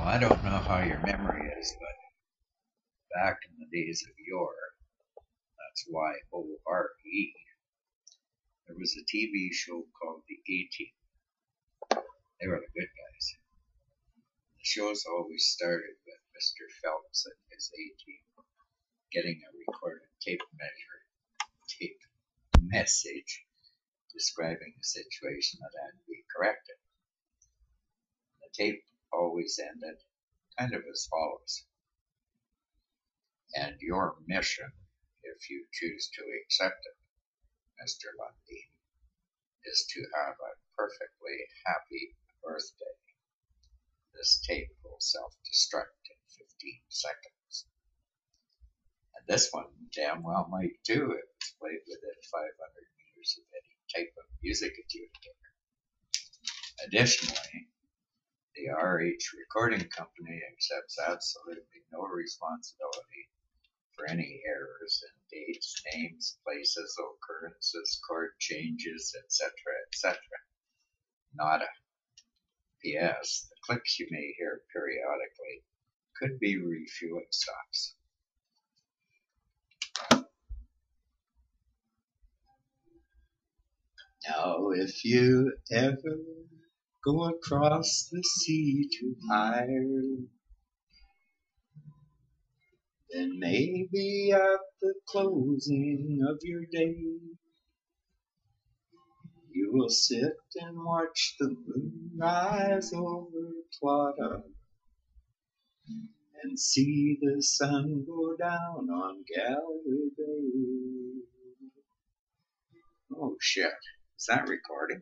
I don't know how your memory is, but back in the days of yore, that's YORE, there was a TV show called The A-Team. They were the good guys. The shows always started with Mr. Phelps and his A-Team getting a recorded tape message describing a situation that had to be corrected. The tape always ended kind of as follows. And your mission, if you choose to accept it, Mr. Lundeen, is to have a perfectly happy birthday. This tape will self-destruct in 15 seconds. And this one damn well might too if it's played within 500 meters of any type of music adjudicator. Additionally, the RH Recording Company accepts absolutely no responsibility for any errors in dates, names, places, occurrences, chord changes, etc., etc. Nada. P.S. The clicks you may hear periodically could be refueling stops. Now, if you ever go across the sea to Ireland, then maybe at the closing of your day, you will sit and watch the moon rise over Claddagh and see the sun go down on Galway Bay. Oh shit, is that recording?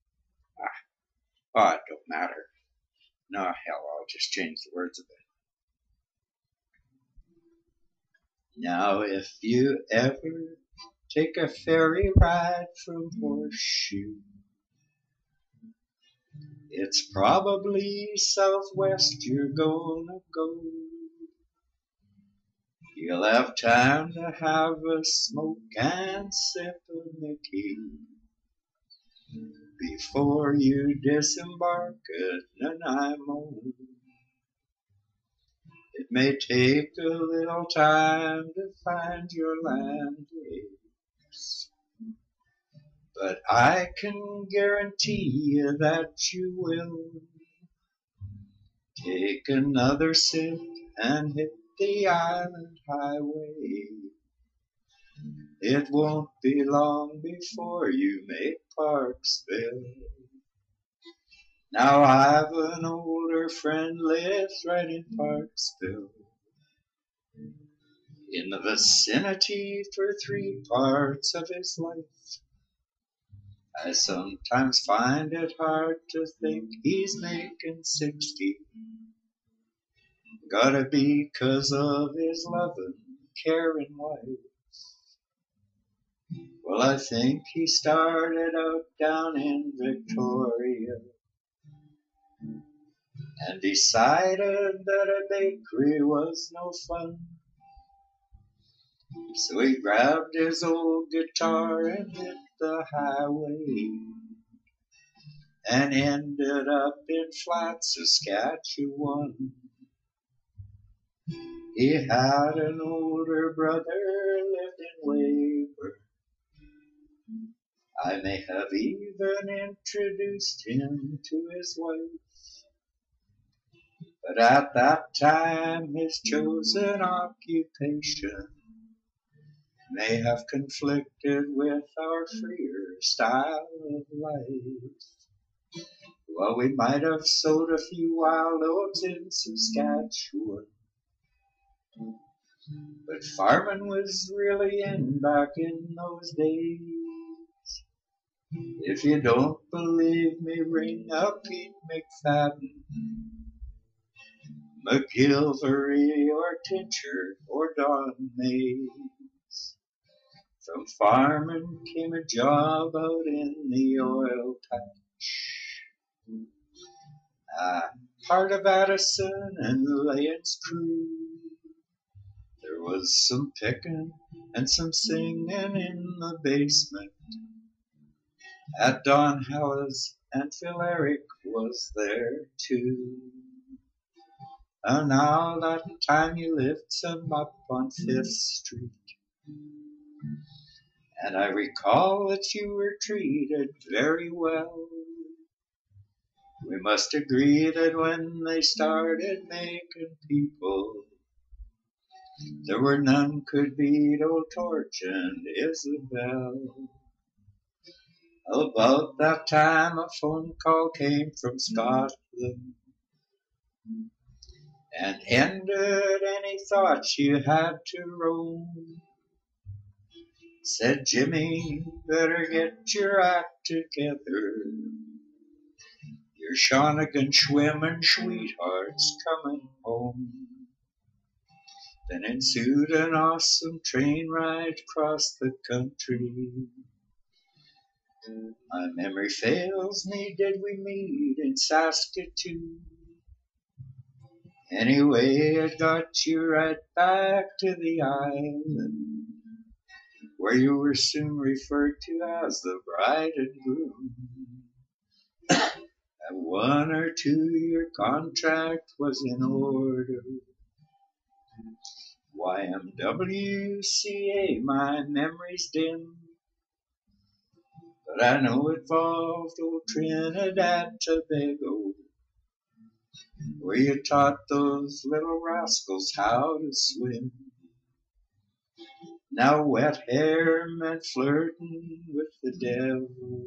Oh, it don't matter. No, hell, I'll just change the words a bit. Now, if you ever take a ferry ride from Horseshoe, it's probably southwest you're gonna go. You'll have time to have a smoke and sip of Mickey before you disembark at Nanaimo. It may take a little time to find your landings, but I can guarantee you that you will. Take another sip and hit the island highway. It won't be long before you make Parksville. Now I've an older friend lives right in Parksville, in the vicinity for 3 parts of his life. I sometimes find it hard to think he's making 60. Gotta be 'cause of his loving, caring wife. Well, I think he started out down in Victoria and decided that a bakery was no fun. So he grabbed his old guitar and hit the highway and ended up in Flat, Saskatchewan. He had an older brother, lived in Weyburn. I may have even introduced him to his wife, but at that time his chosen occupation may have conflicted with our freer style of life. Well, we might have sowed a few wild oats in Saskatchewan, but farming was really in back in those days. If you don't believe me, ring up Pete McFadden, McGilvery or Tincher or Don Mays. From farming came a job out in the oil patch. Part of Addison and Layon's crew. There was some picking and some singing in the basement at Don Hallis, and Phil Eric was there too. And now that time you lifts 'em up on Fifth Street. And I recall that you were treated very well. We must agree that when they started making people, there were none could beat Old Torch and Isabel. About that time a phone call came from Scotland and ended any thoughts you had to roam. Said Jimmy, better get your act together. Your Shawnigan swimming sweetheart's coming home. Then ensued an awesome train ride across the country. My memory fails me, did we meet in Saskatoon? Anyway, it got you right back to the island, where you were soon referred to as the bride and groom. At 1 or 2 your contract was in order. YMWCA, my memory's dim, but I know it involved old Trinidad Tobago, where you taught those little rascals how to swim. Now wet hair meant flirting with the devil,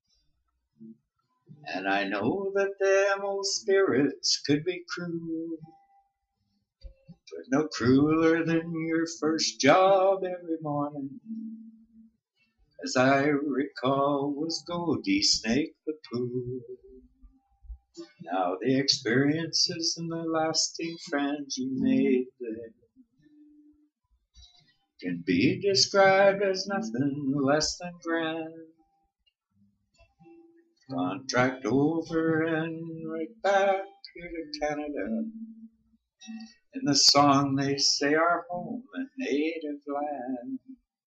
and I know that them old spirits could be cruel, but no crueler than your first job every morning, as I recall, was Goldie Snake the Pool. Now the experiences and the lasting friends you made there can be described as nothing less than grand. Contract over and right back here to Canada. In the song they say our home and native land.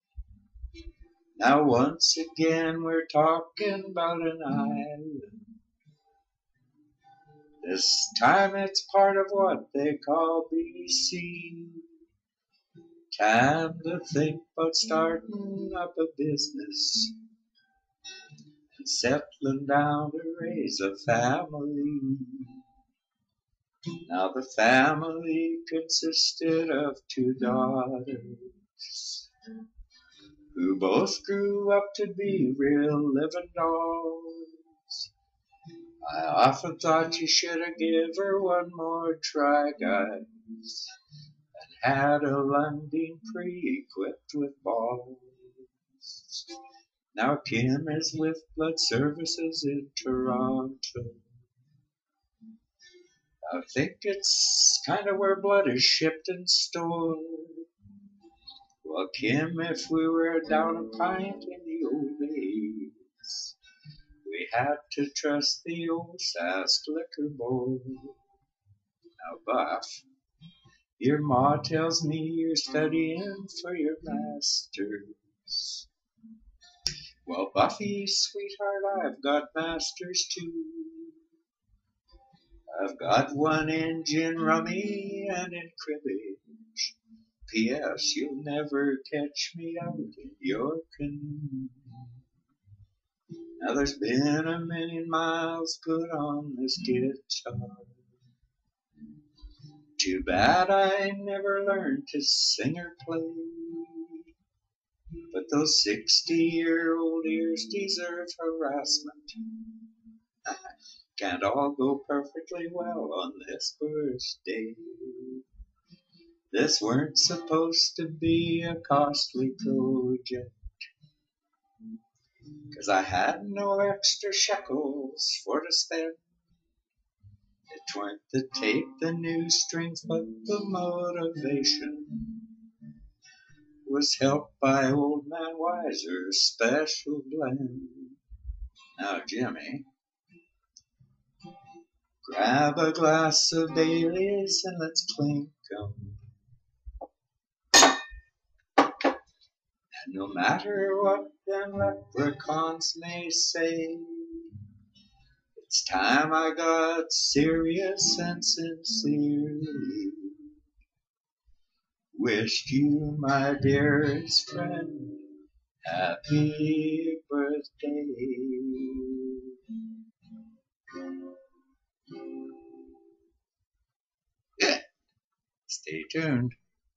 Now once again we're talking about an island. This time it's part of what they call BC. Time to think about starting up a business and settling down to raise a family. Now the family consisted of 2 daughters who both grew up to be real living dolls. I often thought you should have given her one more try, guys, and had a landing pre-equipped with balls. Now Kim is with Blood Services in Toronto. I think it's kind of where blood is shipped and stored. Well, Kim, if we were down a pint in the old days, we had to trust the old Sask liquor board. Now, Buff, your ma tells me you're studying for your masters. Well, Buffy, sweetheart, I've got masters too. I've got one in gin rummy and in cribbage. P.S. You'll never catch me out in your canoe. Now there's been a million miles put on this guitar. Too bad I never learned to sing or play. But those 60-year-old ears deserve harassment. Can't all go perfectly well on this birthday. This weren't supposed to be a costly project, 'cause I had no extra shekels for to spend. It weren't the tape, the new strings, but the motivation was helped by Old Man Wiser's special blend. Now, Jimmy, grab a glass of Bailey's and let's clink 'em. And no matter what them leprechauns may say, It's time I got serious and sincerely wished you, my dearest friend, happy birthday. Yeah, stay tuned.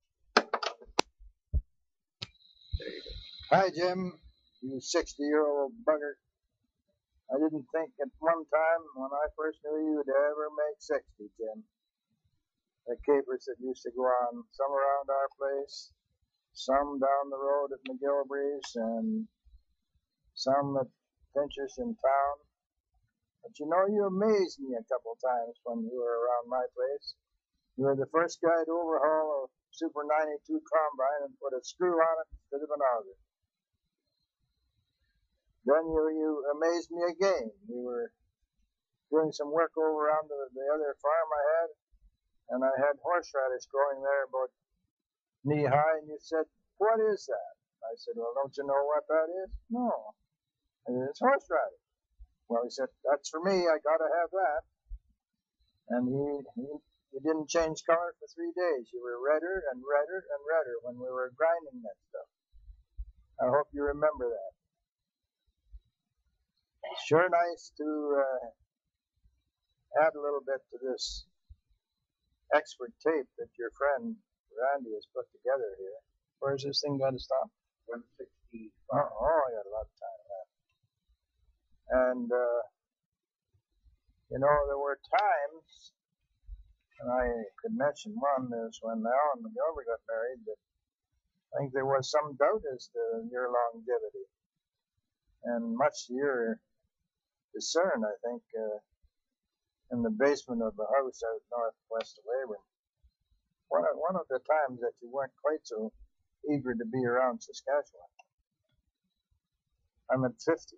There you go. Hi, Jim, you 60-year-old bugger. I didn't think at one time when I first knew you would ever make 60, Jim. The capers that used to go on, some around our place, some down the road at McGillibray's, and some at Pincher's in town. But you know, you amazed me a couple times when you were around my place. You were the first guy to overhaul a Super 92 combine and put a screw on it instead of an auger. Then you amazed me again. You were doing some work over on the other farm I had, and I had horseradish growing there about knee high, and you said, "What is that?" I said, "Well, don't you know what that is?" "No." "And it's horseradish." "Well," he said, "that's for me. I got to have that." And he didn't change color for 3 days. You were redder and redder and redder when we were grinding that stuff. I hope you remember that. It's sure nice to add a little bit to this expert tape that your friend Randy has put together here. Where's this thing going to stop? 160. Oh, I got a lot of time left. And, you know, there were times, and I could mention one, is when Al and McGilvery got married, that I think there was some doubt as to your longevity. And much to your discern, I think, in the basement of the house out northwest of Weyburn. One of the times that you weren't quite so eager to be around Saskatchewan. I'm at 50.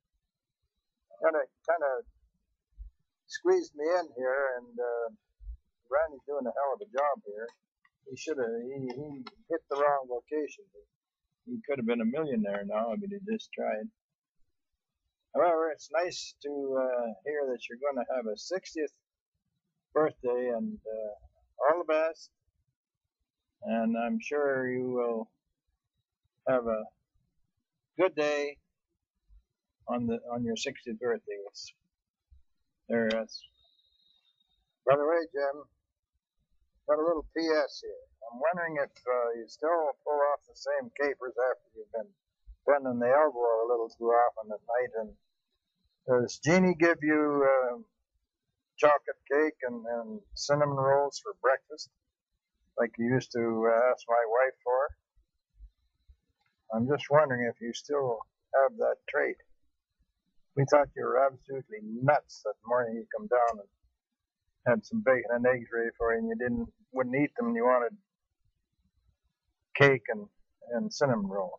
Kind of squeezed me in here, and Randy's doing a hell of a job here. He hit the wrong location. He could have been a millionaire now if he just tried. However, it's nice to hear that you're going to have a 60th birthday, and all the best. And I'm sure you will have a good day on your 60th birthday. By the way, Jim, got a little P.S. here. I'm wondering if you still pull off the same capers after you've been bending the elbow a little too often at night. And does Jeannie give you chocolate cake and cinnamon rolls for breakfast, like you used to ask my wife for? I'm just wondering if you still have that trait. We thought you were absolutely nuts that morning you come down and had some bacon and eggs ready for you, and you wouldn't eat them, and you wanted cake and cinnamon rolls.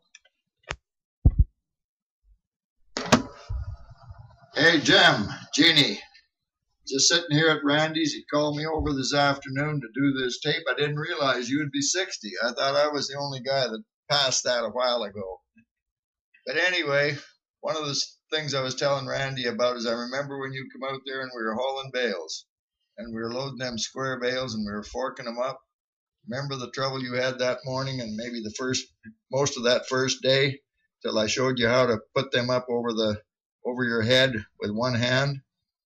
Hey, Jim, Jeannie, just sitting here at Randy's. He called me over this afternoon to do this tape. I didn't realize you would be 60. I thought I was the only guy that passed that a while ago. But anyway, one of the things I was telling Randy about is I remember when you come out there and we were hauling bales, and we were loading them square bales and we were forking them up. Remember the trouble you had that morning and maybe most of that first day till I showed you how to put them up over your head with one hand?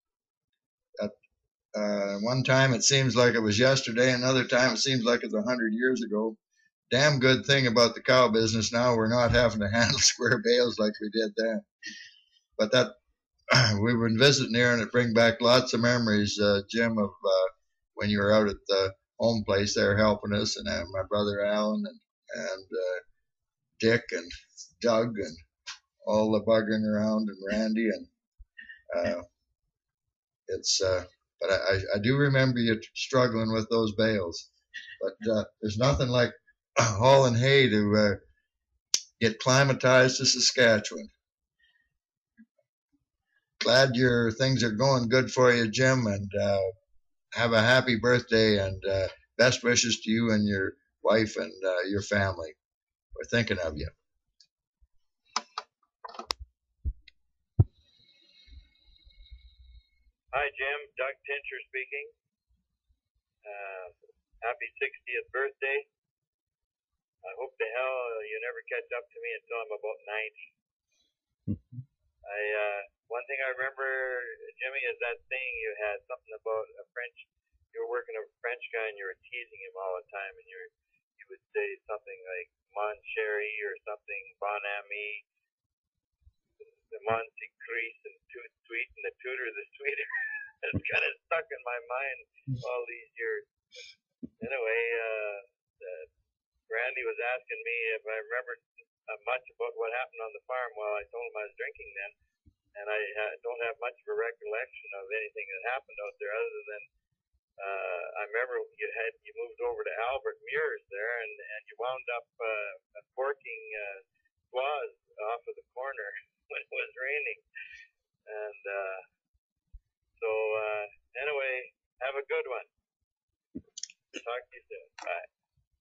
One time it seems like it was yesterday, another time it seems like it's 100 years ago. Damn good thing about the cow business now, we're not having to handle square bales like we did then. But that we've been visiting here, and it brings back lots of memories, Jim, of when you were out at the home place there helping us, and my brother Alan and Dick and Doug and all the buggering around, and Randy, and but I do remember you struggling with those bales. But there's nothing like hauling hay to get climatized to Saskatchewan. Glad your things are going good for you, Jim, and have a happy birthday, and best wishes to you and your wife and your family. We're thinking of you. Hi, Jim. Doug Tincher speaking. Happy 60th birthday. I hope to hell you never catch up to me until I'm about 90. One thing I remember, Jimmy, is that thing you had something about a French. You were working with a French guy and you were teasing him all the time, and you would say something like "Mon chéri" or something, "Bon ami," the "Mon secret" and "Too sweet," and the "Tutor the sweeter." It's kind of stuck in my mind all these years. Anyway, Randy was asking me if I remembered much about what happened on the farm. Well, I told him I was drinking then, and I don't have much of a recollection of anything that happened out there other than I remember you moved over to Albert Muir's there, and you wound up forking squaws off of the corner when it was raining. And so anyway, have a good one. Talk to you soon. Bye.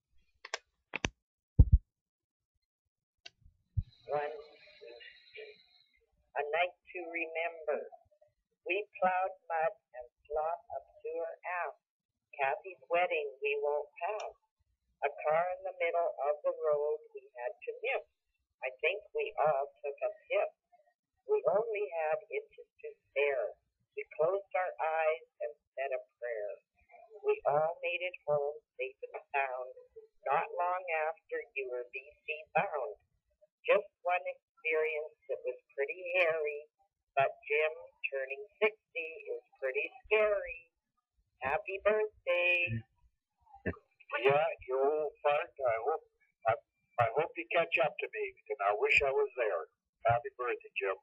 A night to remember. We plowed mud and slop up to her ass. Kathy's wedding we won't pass. A car in the middle of the road we had to miss. I think we all took a piss. We only had inches to spare. We closed our eyes and said a prayer. We all made it home safe and sound. Not long after you were BC bound. Just one experience that was pretty hairy, but Jim turning 60 is pretty scary. Happy birthday. Yeah, you old fart. I hope you catch up to me, and I wish I was there. Happy birthday, Jim.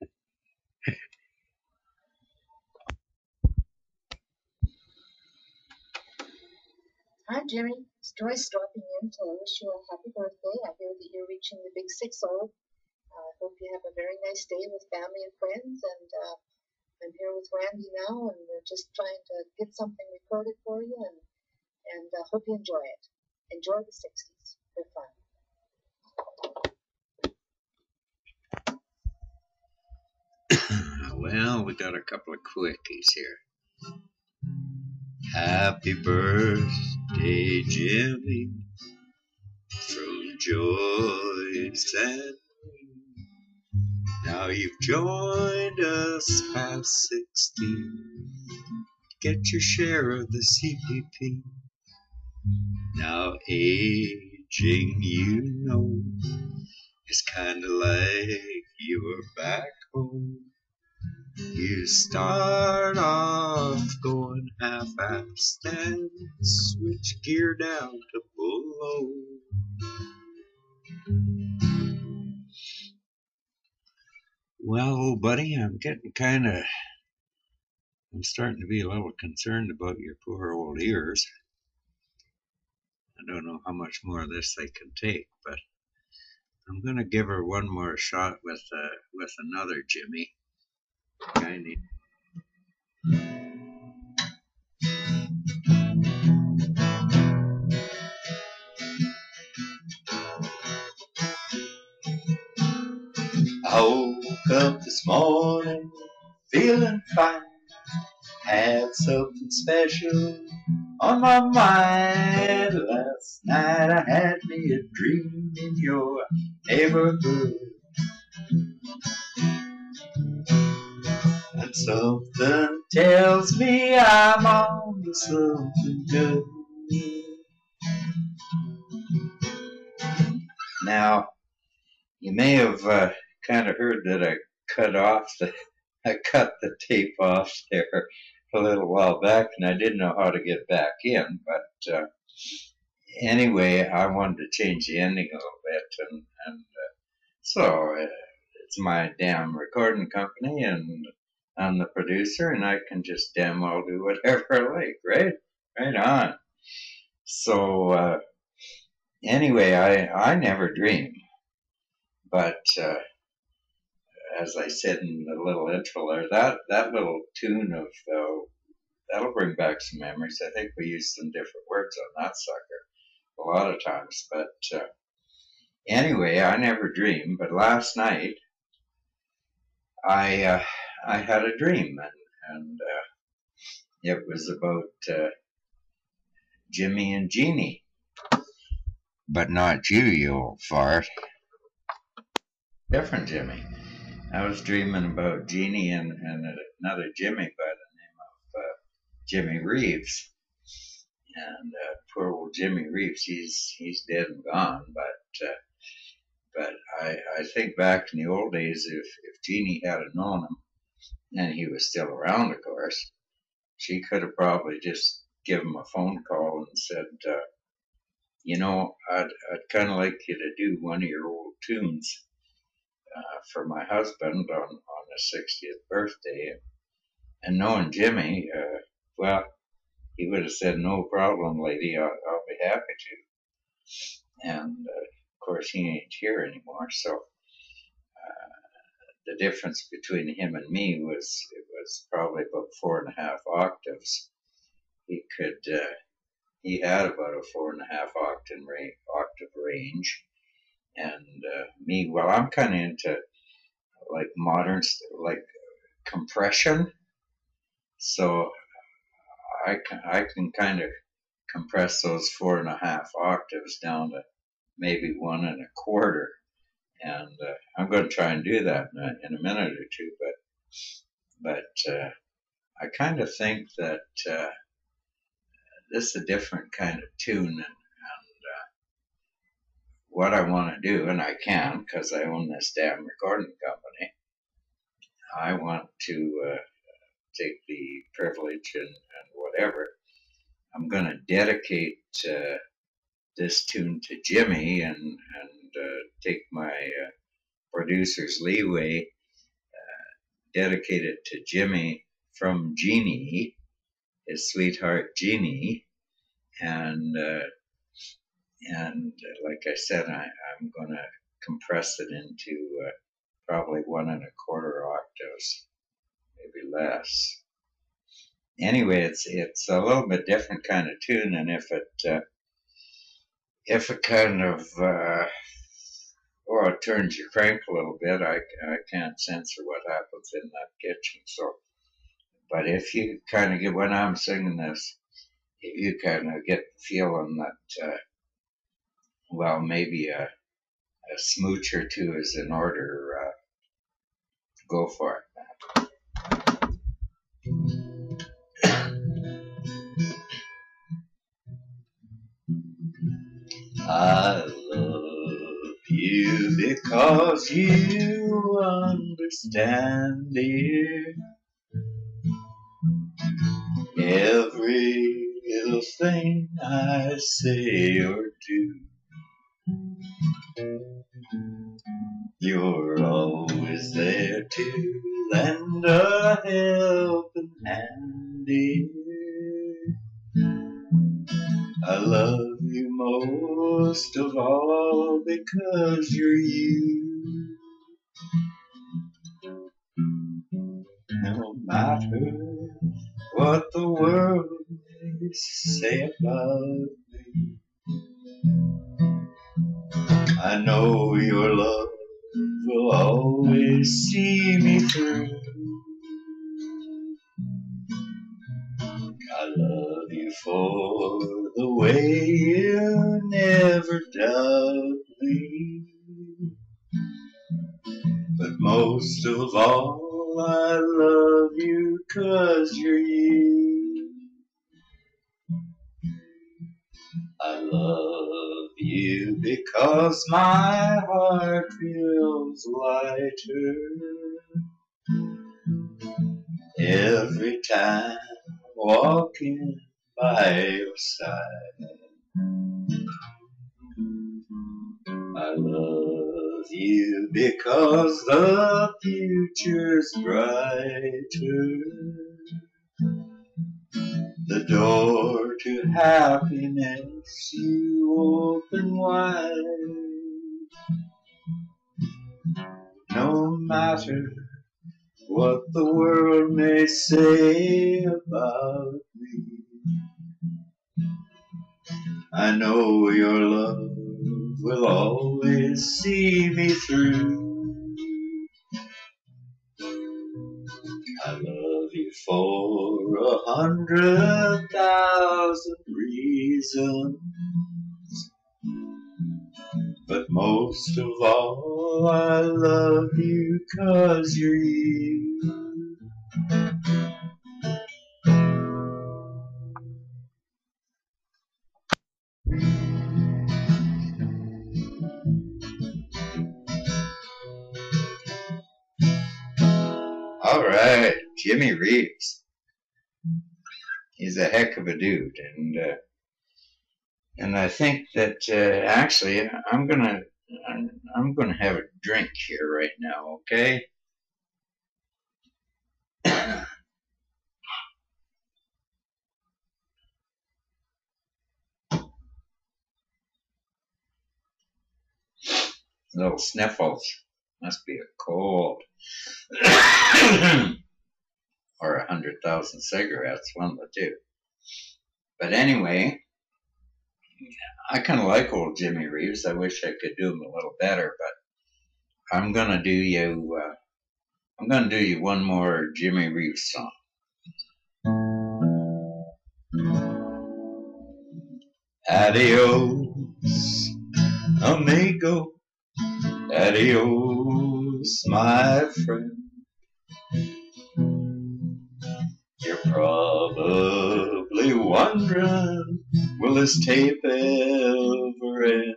Hi, Jimmy. It's Joyce dropping in to wish you a happy birthday. I hear that you're reaching the big 6-0. I hope you have a very nice day with family and friends. And I'm here with Randy now, and we're just trying to get something recorded for you. And hope you enjoy it. Enjoy the 60s. They're fun. Well, we got a couple of quickies here. Happy birthday, Jimmy, from Joyce and me. Now you've joined us past 60. Get your share of the CPP. Now aging, you know, is kinda like you're back home. You start off going half-assed and switch gear down to below. Well, old buddy, I'm starting to be a little concerned about your poor old ears. I don't know how much more of this they can take, but I'm gonna give her one more shot with another Jimmy. I need. I woke up this morning feeling fine. Had something special on my mind. Last night I had me a dream in your neighborhood. And something tells me I'm on to something good. Now, you may have kind of heard that I cut the tape off there a little while back, and I didn't know how to get back in. But anyway, I wanted to change the ending a little bit, and so it's my damn recording company, and I'm the producer, and I can just damn well do whatever I like, right? Right on. So anyway, I never dream, but as I said in the little intro there, that little tune of that'll bring back some memories. I think we used some different words on that sucker a lot of times, but anyway, I never dream. But last night I had a dream, and it was about Jimmy and Jeannie. But not you, you old fart. Different Jimmy. I was dreaming about Jeannie and another Jimmy by the name of Jimmy Reeves. And poor old Jimmy Reeves, he's dead and gone. But I think back in the old days, if Jeannie had known him, and he was still around, of course, she could have probably just given him a phone call and said, you know, I'd kind of like you to do one of your old tunes for my husband on his 60th birthday. And knowing Jimmy, well, he would have said, no problem, lady, I'll be happy to. And of course, he ain't here anymore, so the difference between him and me was probably about 4.5 octaves. He had about a 4.5 octave range, and me, well, I'm kind of into like modern, like compression, so I can kind of compress those 4.5 octaves down to maybe 1.25. And I'm going to try and do that in a minute or two. But I kind of think that this is a different kind of tune, and what I want to do, and I can because I own this damn recording company. I want to take the privilege and whatever. I'm going to dedicate this tune to Jimmy and take my producer's leeway, dedicate it to Jimmy from Jeannie, his sweetheart Jeannie, and like I said, I'm going to compress it into probably 1.25 octaves, maybe less. Anyway, it's a little bit different kind of tune, and if it kind of it turns your crank a little bit, I can't censor what happens in that kitchen. So, but if you kind of get, when I'm singing this, if you kind of get the feeling that well, maybe a smooch or two is in order, go for it. I love you because you understand, dear, every little thing I say or do. You're always there to lend a helping hand, dear. I love you most of all because you're you. No matter what the world may say about me, I know your love will always see me through. I love you for the way you never doubt me, but most of all I love you 'cause you're you. I love you because my heart feels lighter every time walking by your side. I love you because the future's brighter, the door to happiness you open wide. No matter what the world may say about me, I know your love will always see me through. I love you for 100,000 reasons, but most of all I love you 'cause you're you. All right, Jimmy Reeves. He's a heck of a dude, and I think that actually I'm gonna have a drink here right now, okay? Little sniffles. Must be a cold. Or 100,000 cigarettes, one of the two. But anyway, I kind of like old Jimmy Reeves. I wish I could do him a little better, but I'm gonna do you one more Jimmy Reeves song. Adios, amigo. Adios, my friend. You're probably wondering, will this tape ever end?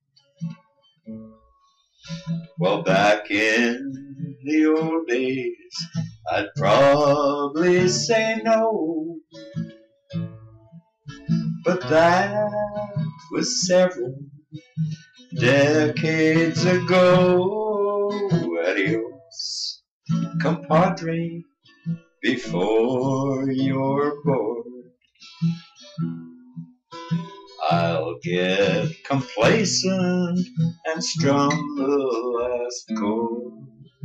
Well, back in the old days, I'd probably say no, but that was several decades ago. Adios, compadre, before you're bored. I'll get complacent and strum the last chord.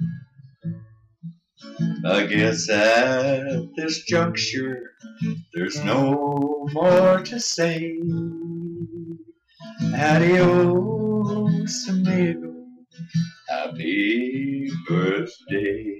I guess at this juncture there's no more to say. Adios, amigo. Happy birthday.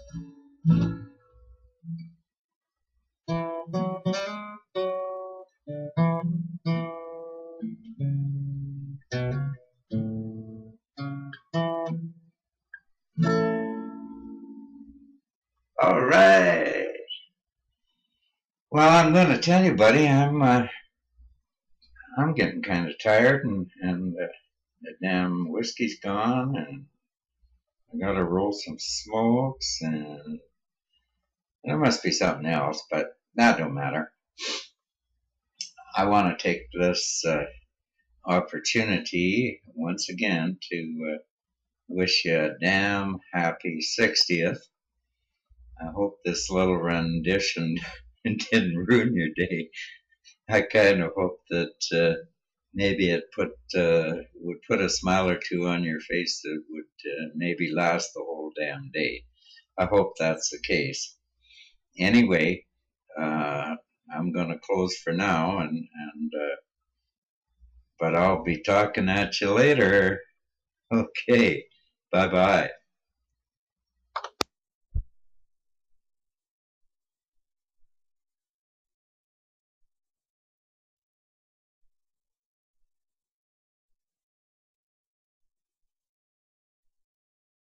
All right. Well, I'm going to tell you, buddy, I'm getting kind of tired, and the damn whiskey's gone, and I got to roll some smokes, and there must be something else, but that don't matter. I want to take this opportunity once again to wish you a damn happy 60th. I hope this little rendition didn't ruin your day. I kind of hope that maybe it would put a smile or two on your face that would maybe last the whole damn day. I hope that's the case. Anyway, I'm going to close for now, but I'll be talking at you later. Okay, bye-bye.